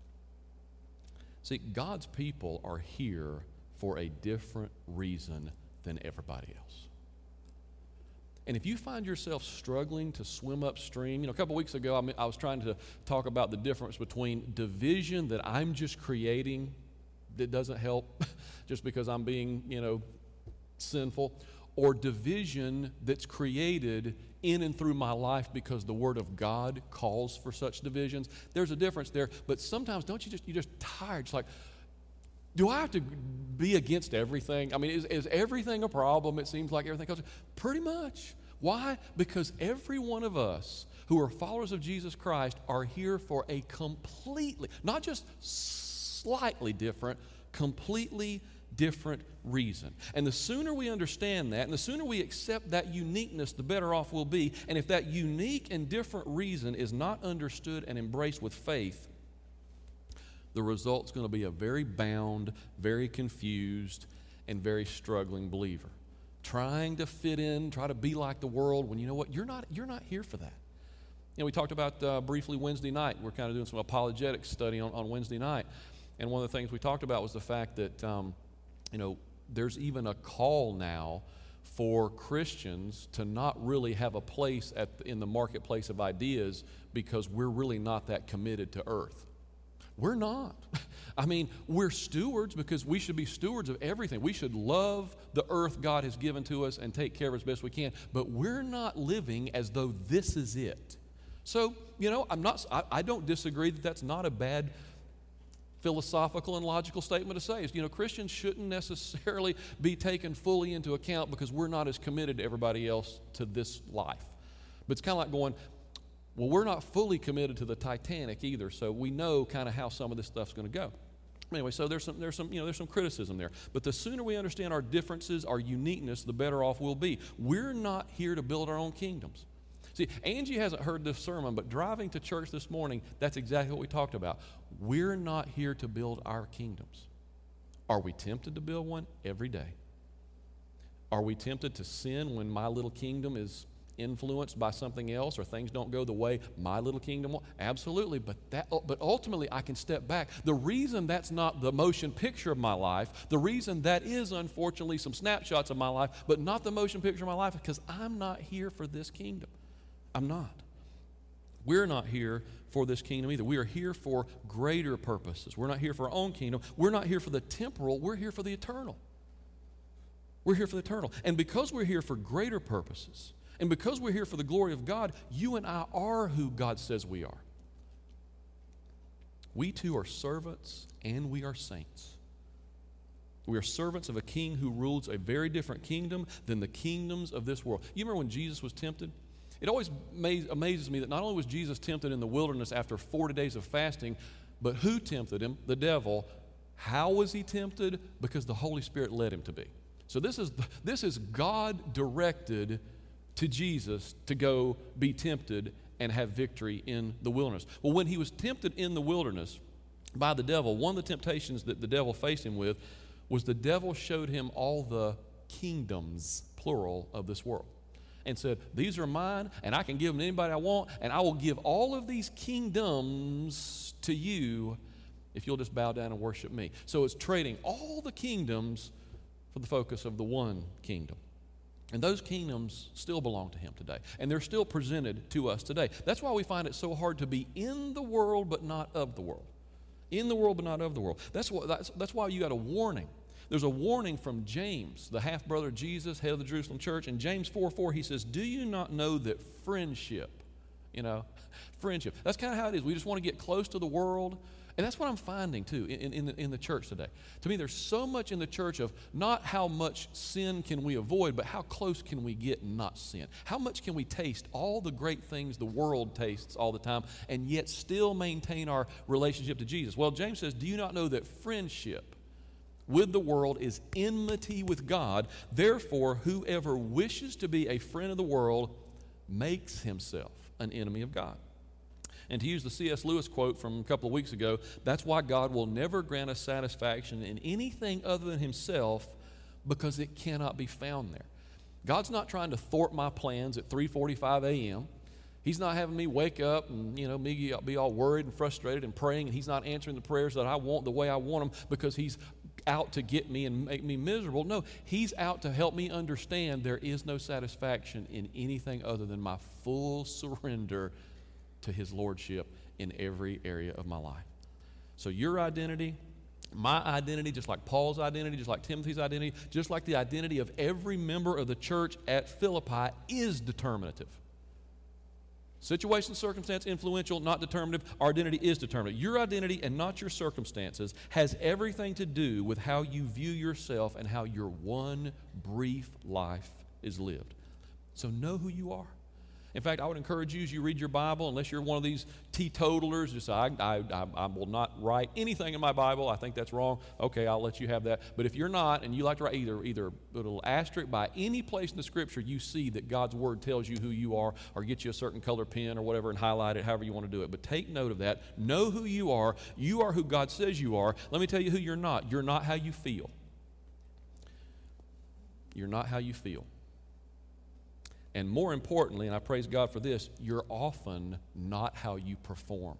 See, God's people are here for a different reason than everybody else. And if you find yourself struggling to swim upstream, you know, a couple weeks ago, I, mean, I was trying to talk about the difference between division that I'm just creating that doesn't help just because I'm being, you know, sinful, or division that's created in and through my life because the Word of God calls for such divisions. There's a difference there, but sometimes don't you just, you're just tired. It's like, do I have to be against everything? I mean, is, is everything a problem? It seems like everything goes, pretty much. Why? Because every one of us who are followers of Jesus Christ are here for a completely, not just slightly different, completely different reason. And the sooner we understand that, and the sooner we accept that uniqueness, the better off we'll be. And if that unique and different reason is not understood and embraced with faith, the result's going to be a very bound, very confused, and very struggling believer. Trying to fit in, try to be like the world, when you know what, you're not, you're not here for that. You know, we talked about uh, briefly Wednesday night. We're kind of doing some apologetics study on, on Wednesday night. And one of the things we talked about was the fact that, um, you know, there's even a call now for Christians to not really have a place at the, in the marketplace of ideas because we're really not that committed to earth. We're not. I mean, we're stewards because we should be stewards of everything. We should love the earth God has given to us and take care of it as best we can. But we're not living as though this is it. So, you know, I'm not, I, I don't disagree that that's not a bad philosophical and logical statement to say. Is, you know, Christians shouldn't necessarily be taken fully into account because we're not as committed to everybody else to this life. But it's kind of like going, well, we're not fully committed to the Titanic either, so we know kind of how some of this stuff's going to go. Anyway, so there's some, there's some, you know, there's some criticism there. But the sooner we understand our differences, our uniqueness, the better off we'll be. We're not here to build our own kingdoms. See, Angie hasn't heard this sermon, but driving to church this morning, that's exactly what we talked about. We're not here to build our kingdoms. Are we tempted to build one? Every day. Are we tempted to sin when my little kingdom is influenced by something else or things don't go the way my little kingdom will? Absolutely, but that but ultimately I can step back. The reason that's not the motion picture of my life, the reason that is unfortunately some snapshots of my life, but not the motion picture of my life, because I'm not here for this kingdom. I'm not. We're not here for this kingdom either. We are here for greater purposes. We're not here for our own kingdom. We're not here for the temporal. We're here for the eternal. We're here for the eternal. And because we're here for greater purposes, and because we're here for the glory of God, you and I are who God says we are. We too are servants and we are saints. We are servants of a king who rules a very different kingdom than the kingdoms of this world. You remember when Jesus was tempted? It always amazes me that not only was Jesus tempted in the wilderness after forty days of fasting, but who tempted him? The devil. How was he tempted? Because the Holy Spirit led him to be. So this is, this is God directed to Jesus to go be tempted and have victory in the wilderness. Well, when he was tempted in the wilderness by the devil, one of the temptations that the devil faced him with was the devil showed him all the kingdoms, plural, of this world. And said, these are mine, and I can give them to anybody I want, and I will give all of these kingdoms to you if you'll just bow down and worship me. So it's trading all the kingdoms for the focus of the one kingdom. And those kingdoms still belong to him today, and they're still presented to us today. That's why we find it so hard to be in the world but not of the world. In the world but not of the world. That's, what, that's, that's why you got a warning. There's a warning from James, the half-brother of Jesus, head of the Jerusalem church. In James four four, he says, do you not know that friendship, you know, friendship, that's kind of how it is. We just want to get close to the world. And that's what I'm finding, too, in, in, the, in the church today. To me, there's so much in the church of not how much sin can we avoid, but how close can we get and not sin? How much can we taste all the great things the world tastes all the time and yet still maintain our relationship to Jesus? Well, James says, do you not know that friendship with the world is enmity with God? Therefore, whoever wishes to be a friend of the world makes himself an enemy of God. And to use the C S Lewis quote from a couple of weeks ago, that's why God will never grant us satisfaction in anything other than himself, because it cannot be found there. God's not trying to thwart my plans at three forty-five a.m. He's not having me wake up and, you know, me be all worried and frustrated and praying, and he's not answering the prayers that I want the way I want them because he's out to get me and make me miserable. No, he's out to help me understand there is no satisfaction in anything other than my full surrender to his lordship in every area of my life. So your identity, my identity, just like Paul's identity, just like Timothy's identity, just like the identity of every member of the church at Philippi is determinative. Situation, circumstance, influential, not determinative. Our identity is determinative. Your identity and not your circumstances has everything to do with how you view yourself and how your one brief life is lived. So know who you are. In fact, I would encourage you as you read your Bible, unless you're one of these teetotalers, just I, I, I, I will not write anything in my Bible. I think that's wrong. Okay, I'll let you have that. But if you're not, and you like to write either either a little asterisk by any place in the Scripture you see that God's Word tells you who you are, or get you a certain color pen or whatever and highlight it, however you want to do it. But take note of that. Know who you are. You are who God says you are. Let me tell you who you're not. You're not how you feel. You're not how you feel. And more importantly, and I praise God for this, you're often not how you perform.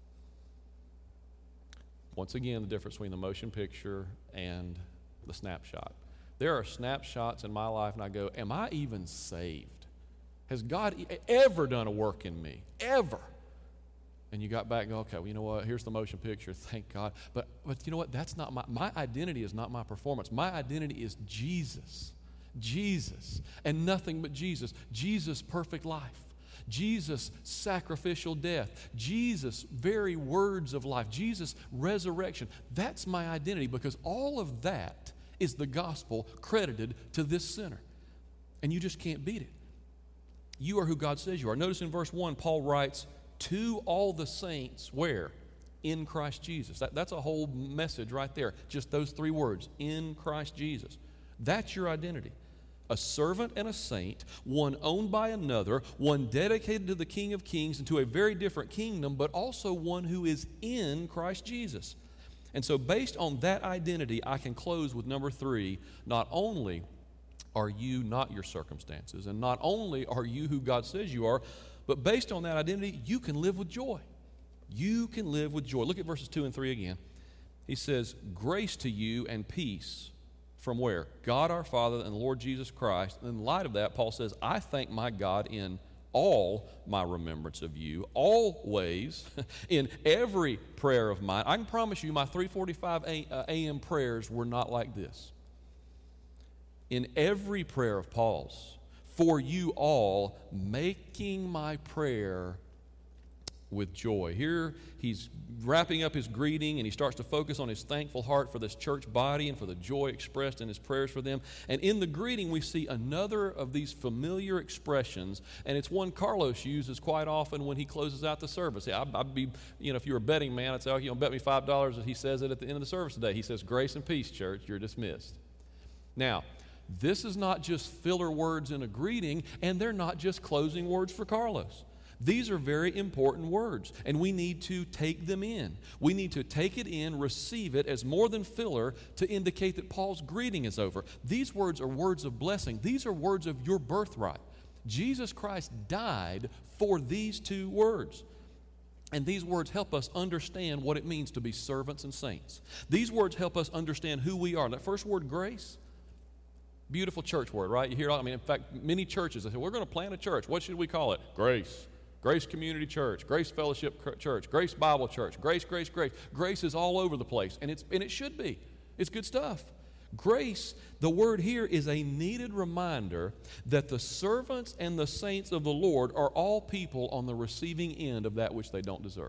Once again, the difference between the motion picture and the snapshot. There are snapshots in my life, and I go, am I even saved? Has God ever done a work in me? Ever? And you got back and go, okay, well, you know what? Here's the motion picture. Thank God. But, but you know what? That's not my, my identity is not my performance. My identity is Jesus. Jesus, and nothing but Jesus. Jesus' perfect life. Jesus' sacrificial death. Jesus' very words of life. Jesus' resurrection. That's my identity, because all of that is the gospel credited to this sinner. And you just can't beat it. You are who God says you are. Notice in verse one, Paul writes, to all the saints, where? In Christ Jesus. That, that's a whole message right there. Just those three words, in Christ Jesus. That's your identity. A servant and a saint, one owned by another, one dedicated to the King of Kings and to a very different kingdom, but also one who is in Christ Jesus. And so based on that identity, I can close with number three. Not only are you not your circumstances, and not only are you who God says you are, but based on that identity, you can live with joy. You can live with joy. Look at verses two and three again. He says, grace to you and peace. From where? God our Father and the Lord Jesus Christ. And in light of that, Paul says, I thank my God in all my remembrance of you, always, in every prayer of mine. I can promise you my three forty-five a m prayers were not like this. In every prayer of Paul's, for you all, making my prayer with joy. Here he's wrapping up his greeting, and he starts to focus on his thankful heart for this church body and for the joy expressed in his prayers for them. And in the greeting we see another of these familiar expressions, and it's one Carlos uses quite often when he closes out the service. I'd, I'd be, you know, if you're a betting man, I'd say, oh, you know, bet me five dollars that he says it at the end of the service today. He says, grace and peace, church, you're dismissed. Now, this is not just filler words in a greeting, and they're not just closing words for Carlos. These are very important words, and we need to take them in. We need to take it in, receive it as more than filler to indicate that Paul's greeting is over. These words are words of blessing. These are words of your birthright. Jesus Christ died for these two words. And these words help us understand what it means to be servants and saints. These words help us understand who we are. That first word, grace, beautiful church word, right? You hear, I mean, in fact, many churches, they say, we're going to plant a church. What should we call it? Grace. Grace Community Church, Grace Fellowship Church, Grace Bible Church, Grace, Grace, Grace. Grace is all over the place, and it's and it should be. It's good stuff. Grace, the word here is a needed reminder that the servants and the saints of the Lord are all people on the receiving end of that which they don't deserve.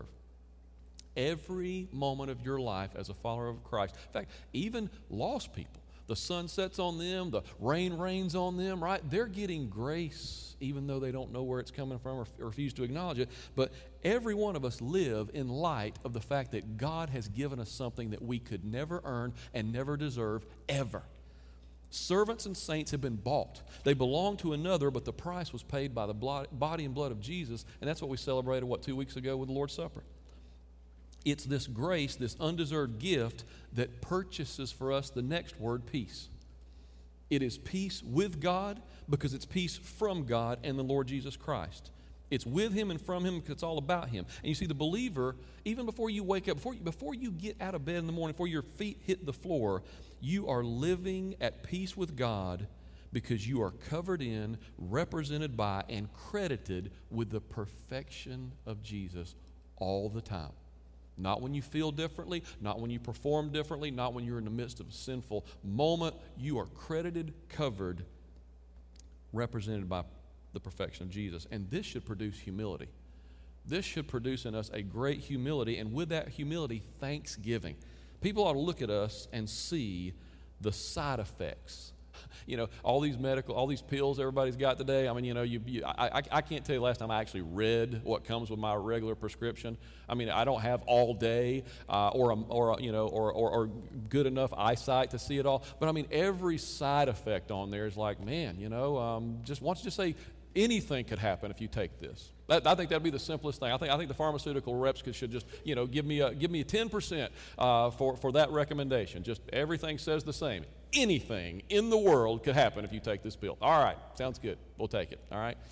Every moment of your life as a follower of Christ. In fact, even lost people. The sun sets on them, the rain rains on them, right? They're getting grace even though they don't know where it's coming from or refuse to acknowledge it. But every one of us live in light of the fact that God has given us something that we could never earn and never deserve ever. Servants and saints have been bought. They belong to another, but the price was paid by the body and blood of Jesus, and that's what we celebrated, what, two weeks ago with the Lord's Supper. It's this grace, this undeserved gift that purchases for us the next word, peace. It is peace with God because it's peace from God and the Lord Jesus Christ. It's with Him and from Him because it's all about Him. And you see, the believer, even before you wake up, before you, before you get out of bed in the morning, before your feet hit the floor, you are living at peace with God because you are covered in, represented by, and credited with the perfection of Jesus all the time. Not when you feel differently, not when you perform differently, not when you're in the midst of a sinful moment. You are credited, covered, represented by the perfection of Jesus. And this should produce humility. This should produce in us a great humility, and with that humility, thanksgiving. People ought to look at us and see the side effects You know, all these medical, all these pills everybody's got today. I mean, you know, you, you I, I, I can't tell you last time I actually read what comes with my regular prescription. I mean, I don't have all day uh, or, a, or a, you know, or, or, or good enough eyesight to see it all. But I mean, every side effect on there is like, man, you know, um, just why don't you just say anything could happen if you take this. That, I think that'd be the simplest thing. I think I think the pharmaceutical reps could, should just, you know, give me a give me a ten percent uh, for for that recommendation. Just everything says the same. Anything in the world could happen if you take this pill. All right, sounds good. We'll take it. All right.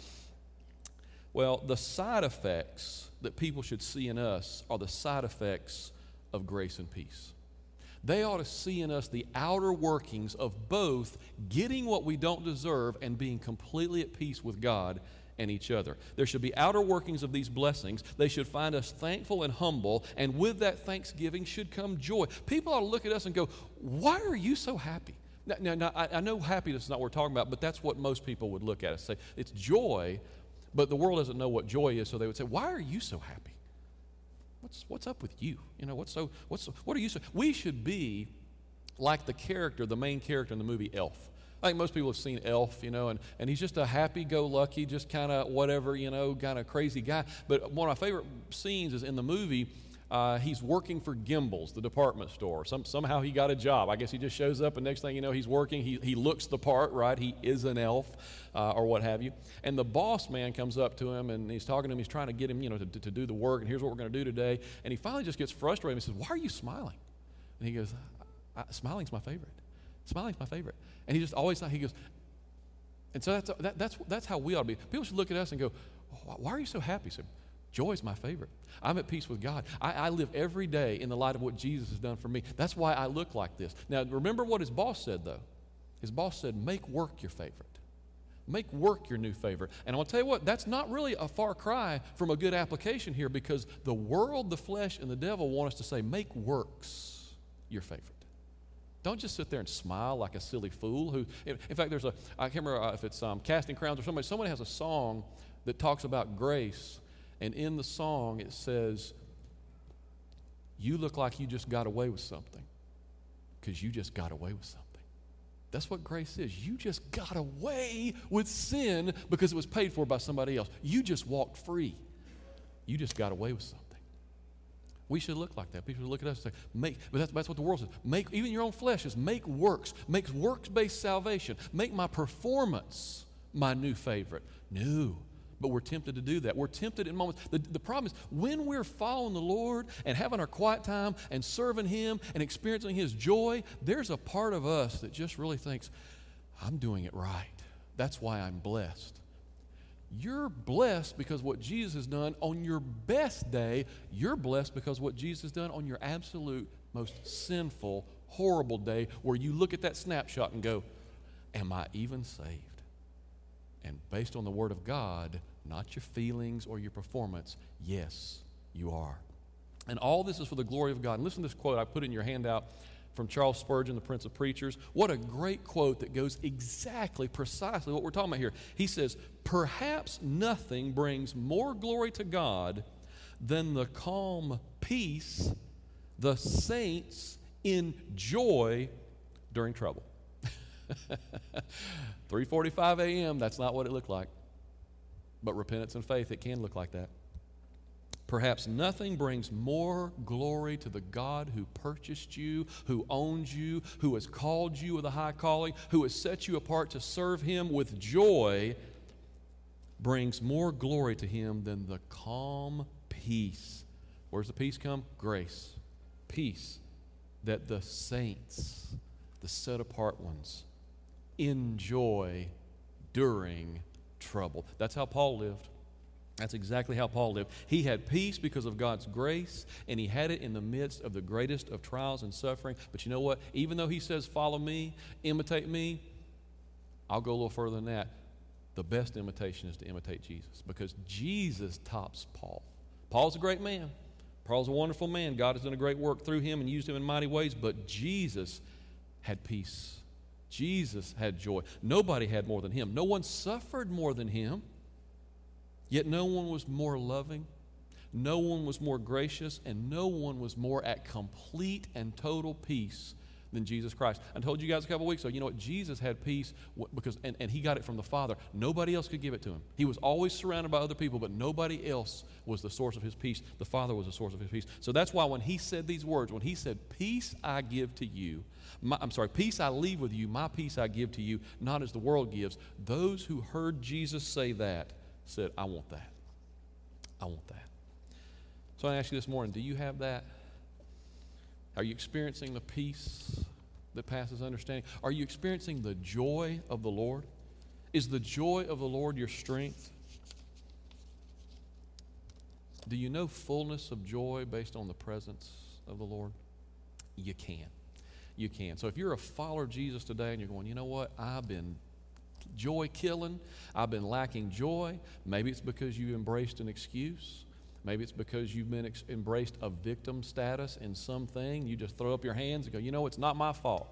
Well, the side effects that people should see in us are the side effects of grace and peace. They ought to see in us the outer workings of both getting what we don't deserve and being completely at peace with God and each other. There should be outer workings of these blessings. They should find us thankful and humble, and with that thanksgiving should come joy. People ought to look at us and go, why are you so happy? Now, now, now I, I know happiness is not what we're talking about, but that's what most people would look at us and say, it's joy, but the world doesn't know what joy is, so they would say, why are you so happy? What's, what's up with you? You know, what's so, what's so, what are you so? We should be like the character, the main character in the movie Elf. I think most people have seen Elf, you know, and, and he's just a happy-go-lucky, just kind of whatever, you know, kind of crazy guy. But one of my favorite scenes is in the movie, uh, he's working for Gimbel's, the department store. Some, somehow he got a job. I guess he just shows up, and next thing you know, he's working. He, he looks the part, right? He is an elf uh, or what have you. And the boss man comes up to him, and he's talking to him. He's trying to get him, you know, to, to do the work, and here's what we're going to do today. And he finally just gets frustrated and he says, why are you smiling? And he goes, I, I, smiling's my favorite. Smiling's my favorite. And he just always, he goes, and so that's, that, that's, that's how we ought to be. People should look at us and go, why are you so happy? So, joy's my favorite. I'm at peace with God. I, I live every day in the light of what Jesus has done for me. That's why I look like this. Now, remember what his boss said, though. His boss said, make work your favorite. Make work your new favorite. And I want to tell you what, that's not really a far cry from a good application here, because the world, the flesh, and the devil want us to say, make works your favorite. Don't just sit there and smile like a silly fool. Who, in fact, there's a, I can't remember if it's um, Casting Crowns or somebody, somebody has a song that talks about grace, and in the song it says, you look like you just got away with something because you just got away with something. That's what grace is. You just got away with sin because it was paid for by somebody else. You just walked free. You just got away with something. We should look like that. People should look at us and say, make, but that's, that's what the world says. Make, even your own flesh is make works. Make works-based salvation. Make my performance my new favorite. No, but we're tempted to do that. We're tempted in moments. The, the problem is when we're following the Lord and having our quiet time and serving Him and experiencing His joy, there's a part of us that just really thinks, I'm doing it right. That's why I'm blessed. You're blessed because what Jesus has done on your best day. You're blessed because what Jesus has done on your absolute most sinful, horrible day, where you look at that snapshot and go, am I even saved? And based on the Word of God, not your feelings or your performance, yes, you are. And all this is for the glory of God. And listen to this quote I put in your handout from Charles Spurgeon, the Prince of Preachers. What a great quote that goes exactly, precisely what we're talking about here. He says, perhaps nothing brings more glory to God than the calm peace the saints enjoy during trouble. three forty-five a.m., that's not what it looked like. But repentance and faith, it can look like that. Perhaps nothing brings more glory to the God who purchased you, who owns you, who has called you with a high calling, who has set you apart to serve Him with joy, brings more glory to Him than the calm peace. Where's the peace come? Grace. Peace that the saints, the set-apart ones, enjoy during trouble. That's how Paul lived. That's exactly how Paul lived. He had peace because of God's grace, and he had it in the midst of the greatest of trials and suffering. But you know what? Even though he says, follow me, imitate me, I'll go a little further than that. The best imitation is to imitate Jesus, because Jesus tops Paul. Paul's a great man. Paul's a wonderful man. God has done a great work through him and used him in mighty ways, but Jesus had peace. Jesus had joy. Nobody had more than him. No one suffered more than him. Yet no one was more loving, no one was more gracious, and no one was more at complete and total peace than Jesus Christ. I told you guys a couple weeks ago, you know what? Jesus had peace because, and, and he got it from the Father. Nobody else could give it to him. He was always surrounded by other people, but nobody else was the source of his peace. The Father was the source of his peace. So that's why when he said these words, when he said, peace I give to you, my, I'm sorry, peace I leave with you, my peace I give to you, not as the world gives. Those who heard Jesus say that said, I want that. I want that. So I ask you this morning, do you have that? Are you experiencing the peace that passes understanding? Are you experiencing the joy of the Lord? Is the joy of the Lord your strength? Do you know fullness of joy based on the presence of the Lord? You can. You can. So if you're a follower of Jesus today and you're going, you know what, I've been joy killing, I've been lacking joy, maybe it's because you embraced an excuse. Maybe it's because you've been ex- embraced a victim status in something. You just throw up your hands and go, you know, it's not my fault.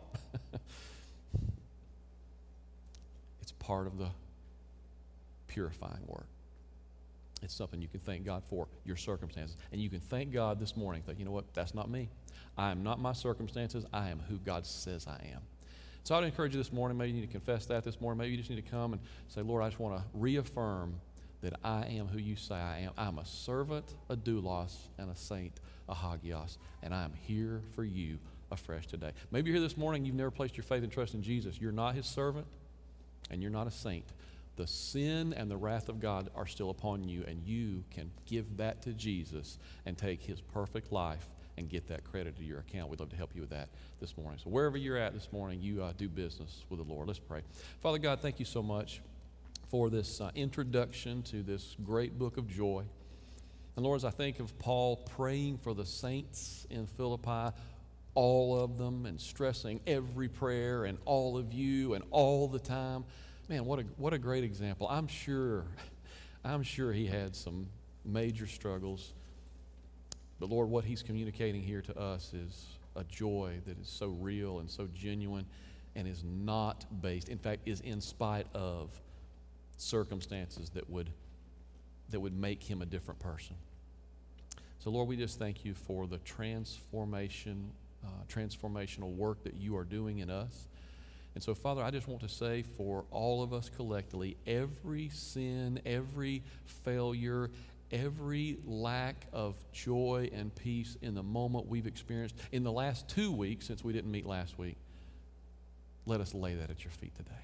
It's part of the purifying work. It's something you can thank God for, your circumstances. And you can thank God this morning that, you know what, that's not me. I am not my circumstances. I am who God says I am. So I'd encourage you this morning, maybe you need to confess that this morning. Maybe you just need to come and say, Lord, I just want to reaffirm that I am who you say I am. I'm a servant, a doulos, and a saint, a hagios, and I am here for you afresh today. Maybe you're here this morning, you've never placed your faith and trust in Jesus. You're not his servant, and you're not a saint. The sin and the wrath of God are still upon you, and you can give that to Jesus and take his perfect life and get that credit to your account. We'd love to help you with that this morning. So wherever you're at this morning, you uh, do business with the Lord. Let's pray. Father God, thank you so much for this uh, introduction to this great book of joy. And Lord, as I think of Paul praying for the saints in Philippi, all of them, and stressing every prayer and all of you and all the time, man, what a what a great example. I'm sure, I'm sure he had some major struggles. But Lord, what he's communicating here to us is a joy that is so real and so genuine and is not based, in fact, is in spite of circumstances that would that would make him a different person. So Lord, we just thank you for the transformation, uh, transformational work that you are doing in us. And so, Father, I just want to say for all of us collectively, every sin, every failure, every lack of joy and peace in the moment we've experienced in the last two weeks since we didn't meet last week, let us lay that at your feet today.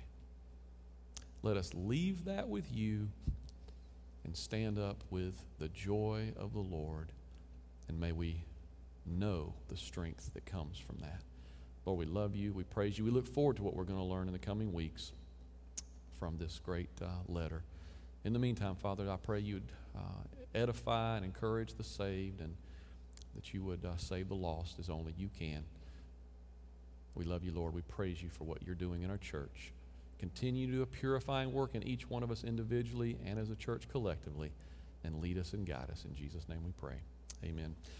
Let us leave that with you and stand up with the joy of the Lord, and may we know the strength that comes from that. Lord, we love you. We praise you. We look forward to what we're going to learn in the coming weeks from this great uh, letter. In the meantime, Father, I pray you would uh, edify and encourage the saved, and that you would uh, save the lost as only you can. We love you, Lord. We praise you for what you're doing in our church. Continue to do a purifying work in each one of us individually and as a church collectively, and lead us and guide us. In Jesus' name we pray. Amen.